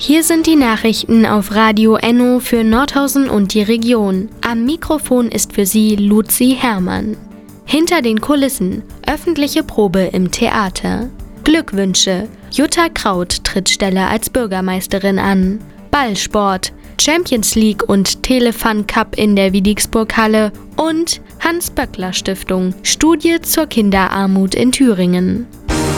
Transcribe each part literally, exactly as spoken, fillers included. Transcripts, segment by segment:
Hier sind die Nachrichten auf Radio Enno für Nordhausen und die Region. Am Mikrofon ist für Sie Luzi Herrmann. Hinter den Kulissen, öffentliche Probe im Theater. Glückwünsche, Jutta Kraut tritt Stelle als Bürgermeisterin an. Ballsport, Champions League und Telefun Cup in der Wiedixburg-Halle und Hans-Böckler-Stiftung, Studie zur Kinderarmut in Thüringen.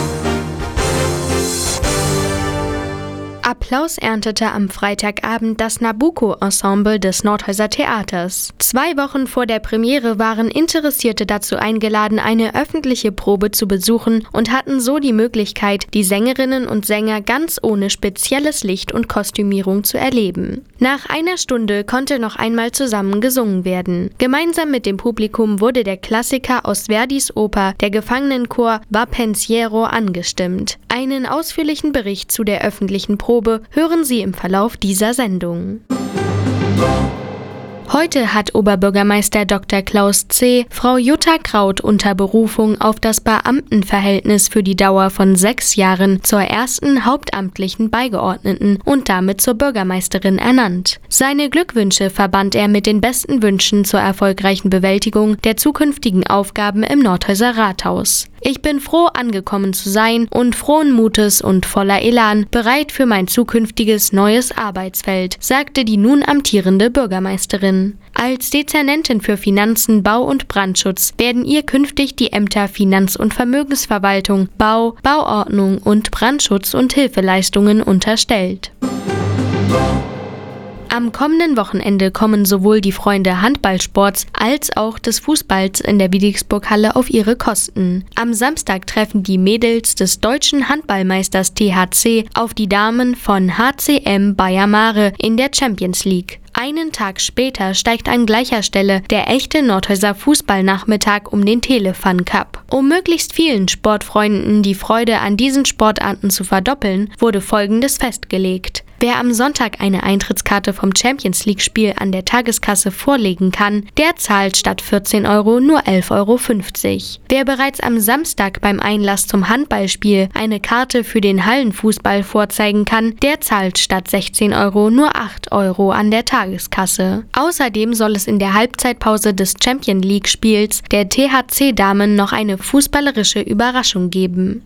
Applaus erntete am Freitagabend das Nabucco-Ensemble des Nordhäuser Theaters. Zwei Wochen vor der Premiere waren Interessierte dazu eingeladen, eine öffentliche Probe zu besuchen und hatten so die Möglichkeit, die Sängerinnen und Sänger ganz ohne spezielles Licht und Kostümierung zu erleben. Nach einer Stunde konnte noch einmal zusammen gesungen werden. Gemeinsam mit dem Publikum wurde der Klassiker aus Verdis Oper, der Gefangenenchor Va Pensiero, angestimmt. Einen ausführlichen Bericht zu der öffentlichen Probe hören Sie im Verlauf dieser Sendung. Heute hat Oberbürgermeister Doktor Klaus C. Frau Jutta Kraut unter Berufung auf das Beamtenverhältnis für die Dauer von sechs Jahren zur ersten hauptamtlichen Beigeordneten und damit zur Bürgermeisterin ernannt. Seine Glückwünsche verband er mit den besten Wünschen zur erfolgreichen Bewältigung der zukünftigen Aufgaben im Nordhäuser Rathaus. Ich bin froh, angekommen zu sein und frohen Mutes und voller Elan bereit für mein zukünftiges neues Arbeitsfeld, sagte die nun amtierende Bürgermeisterin. Als Dezernentin für Finanzen, Bau und Brandschutz werden ihr künftig die Ämter Finanz- und Vermögensverwaltung, Bau, Bauordnung und Brandschutz und Hilfeleistungen unterstellt. Am kommenden Wochenende kommen sowohl die Freunde Handballsports als auch des Fußballs in der Wiedixburg-Halle auf ihre Kosten. Am Samstag treffen die Mädels des deutschen Handballmeisters T H C auf die Damen von H C M Bayer Mare in der Champions League. Einen Tag später steigt an gleicher Stelle der echte Nordhäuser Fußballnachmittag um den Telefun Cup. Um möglichst vielen Sportfreunden die Freude an diesen Sportarten zu verdoppeln, wurde Folgendes festgelegt. Wer am Sonntag eine Eintrittskarte vom Champions League-Spiel an der Tageskasse vorlegen kann, der zahlt statt vierzehn Euro nur elf Euro fünfzig. Wer bereits am Samstag beim Einlass zum Handballspiel eine Karte für den Hallenfußball vorzeigen kann, der zahlt statt sechzehn Euro nur acht Euro an der Tageskasse. Außerdem soll es in der Halbzeitpause des Champions League-Spiels der T H C-Damen noch eine fußballerische Überraschung geben.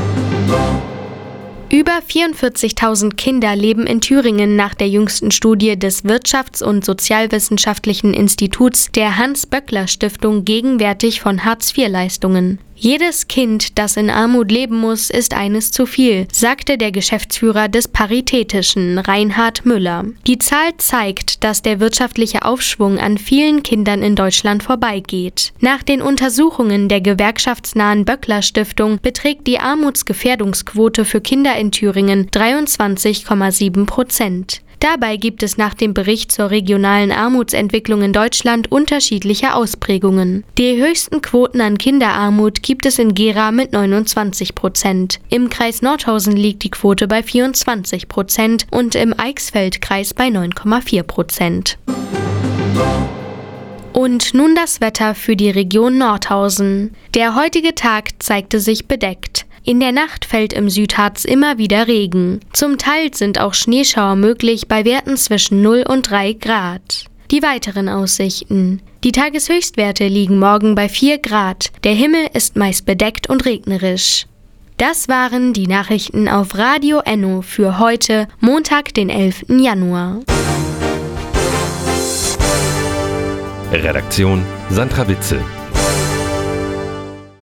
Über vierundvierzigtausend Kinder leben in Thüringen nach der jüngsten Studie des Wirtschafts- und Sozialwissenschaftlichen Instituts der Hans-Böckler-Stiftung gegenwärtig von Hartz vier Leistungen. Jedes Kind, das in Armut leben muss, ist eines zu viel, sagte der Geschäftsführer des Paritätischen, Reinhard Müller. Die Zahl zeigt, dass der wirtschaftliche Aufschwung an vielen Kindern in Deutschland vorbeigeht. Nach den Untersuchungen der gewerkschaftsnahen Böckler-Stiftung beträgt die Armutsgefährdungsquote für Kinder in Thüringen dreiundzwanzig Komma sieben Prozent. Dabei gibt es nach dem Bericht zur regionalen Armutsentwicklung in Deutschland unterschiedliche Ausprägungen. Die höchsten Quoten an Kinderarmut gibt es in Gera mit neunundzwanzig Prozent. Im Kreis Nordhausen liegt die Quote bei vierundzwanzig Prozent und im Eichsfeld-Kreis bei neun Komma vier Prozent. Und nun das Wetter für die Region Nordhausen. Der heutige Tag zeigte sich bedeckt. In der Nacht fällt im Südharz immer wieder Regen. Zum Teil sind auch Schneeschauer möglich bei Werten zwischen null und drei Grad. Die weiteren Aussichten. Die Tageshöchstwerte liegen morgen bei vier Grad. Der Himmel ist meist bedeckt und regnerisch. Das waren die Nachrichten auf Radio Enno für heute, Montag, den elften Januar. Redaktion Sandra Witzel.